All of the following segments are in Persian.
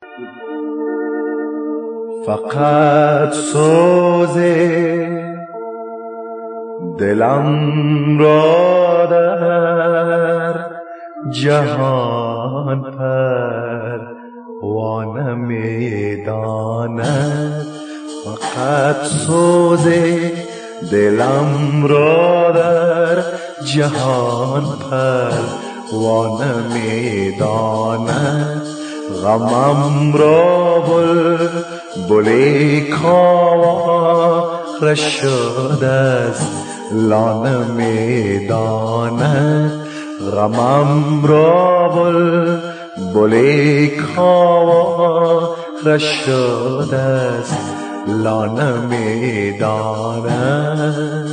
فقط سوز دلم را در جهان پروانه می داند. فقط سوز دلم را در جهان پروانه می داند. غمم را بلبل کاوش شده است لانه می داند. غمم را بلبل کاوش شده است لانه می داند.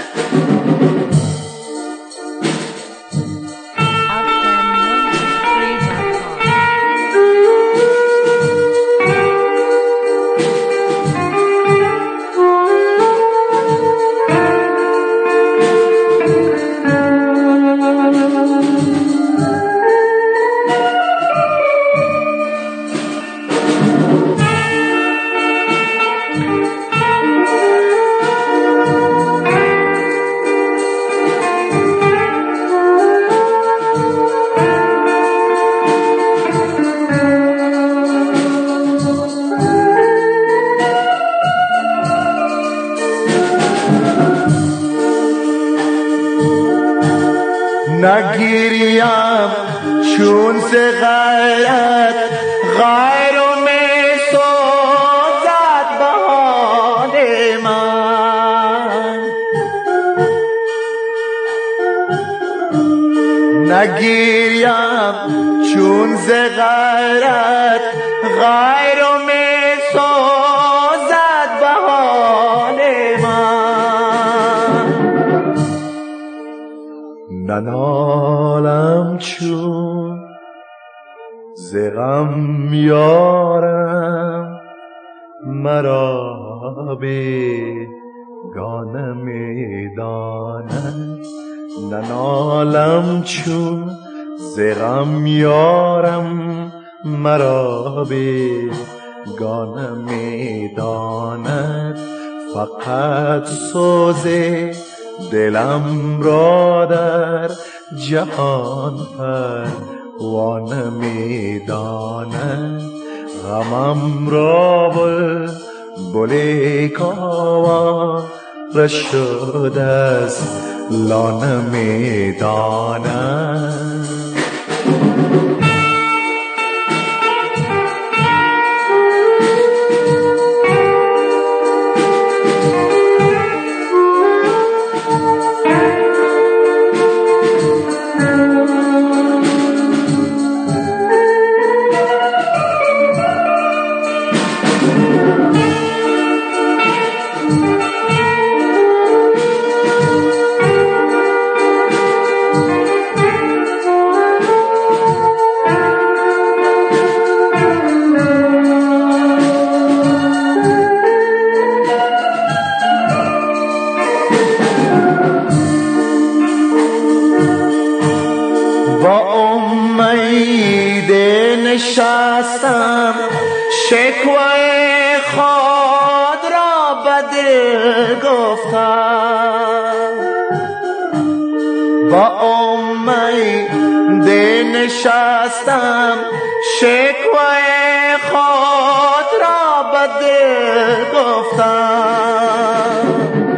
نگیریم چون ز غیرت غیر می سازد بحال من. نگیریم چون ز غیرت غیر می سازد بحال من. ننالم چون ز غم یارم مرا بیگانه می داند. ننالم چون ز غم یارم مرا بیگانه می داند. فقط سوز دلم را در جهان پروانه می داند. غمم را بلبل کاوش شده است لانه می داند. نشستم شکوه خود را به دل گفتم. با امید نشستم شکوه خود را به دل گفتم.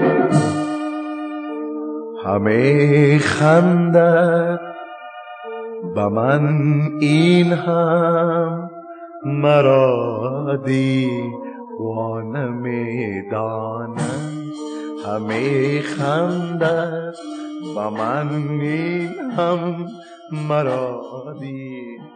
همه خنده به من این هم مرا دیوانه می داند. همه خنده به من این هم مرا دیوانه